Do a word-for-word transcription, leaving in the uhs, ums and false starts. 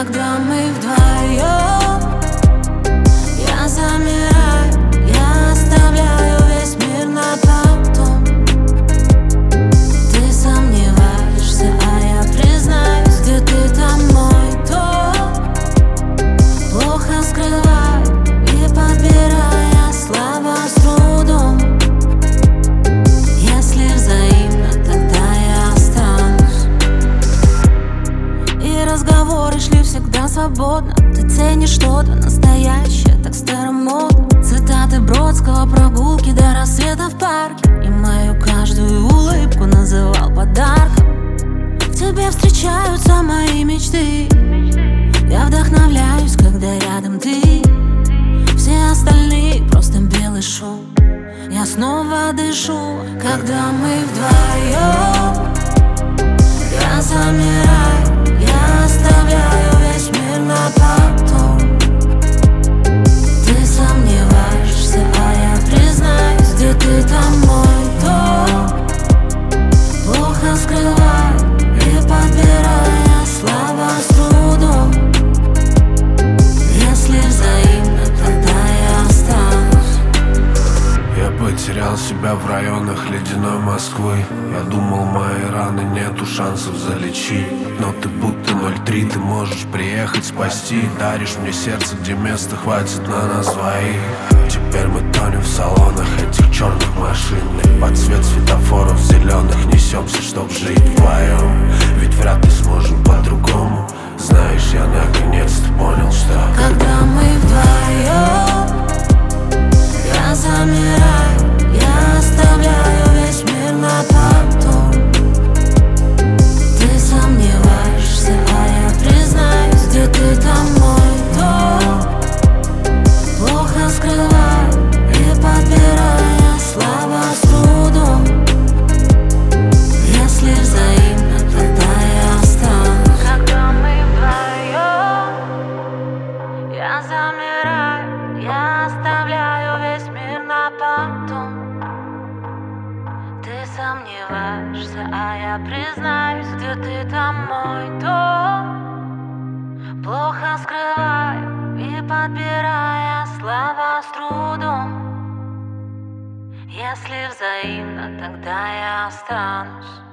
Когда мы вдвоем, я замираю, я оставляю весь мир на потом. Ты сомневаешься, а я признаюсь, где ты там мой дом. Плохо скрываю и подбирая слова с трудом. Если взаимно, тогда я останусь. И разговоры шли всегда свободно. Ты ценишь что-то настоящее, так старомодно. Цитаты Бродского, прогулки до рассвета в парке. И мою каждую улыбку называл подарком. В тебе встречаются мои мечты. Я вдохновляюсь, когда рядом ты. Все остальные просто белый шум. Я снова дышу, когда мы вдвоем. Я замираю, я оставляю весь мир на потом. Ты сомневаешься, а я признаюсь, где ты там мой дом. Плохо скрываю и подбирая слова с трудом. Если взаимно, тогда я останусь. Я потерял себя в районах ледяной Москвы. Я думал, мои раны нету шансов залечить. Но ты будто ноль три, ты можешь приехать спасти. Даришь мне сердце, где места хватит на нас двоих. Теперь мы тонем в салонах этих черных машин. Под цвет светофоров зеленых несемся, чтоб жить вдвоем. Ведь вряд ли сможем по-другому. Знаешь, я наконец-то понял, что когда мы вдвоем, я замираю, я оставляю весь мир на потом. Ты сомневаешься, а я признаюсь, где ты там мой дом. Плохо скрываю и подбирая слова с трудом. Если взаимно, тогда я останусь. Когда мы вдвоем, я замираю, я оставляю весь мир на потом. Ты сомневаешься, а я признаюсь, где ты там мой дом. Плохо скрываю и подбирая слова с трудом. Если взаимно, тогда я останусь.